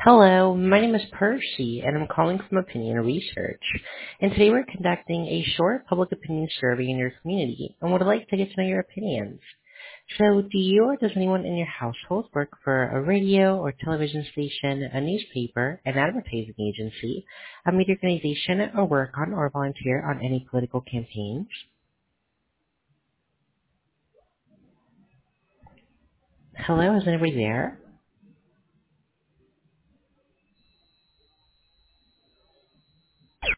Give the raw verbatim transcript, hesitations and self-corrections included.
Hello, my name is Percy, and I'm calling from Opinion Research. And today we're conducting a short public opinion survey in your community, and would like to get to know your opinions. So, do you or does anyone in your household work for a radio or television station, a newspaper, an advertising agency, a media organization, or work on or volunteer on any political campaigns? Hello, is anybody there?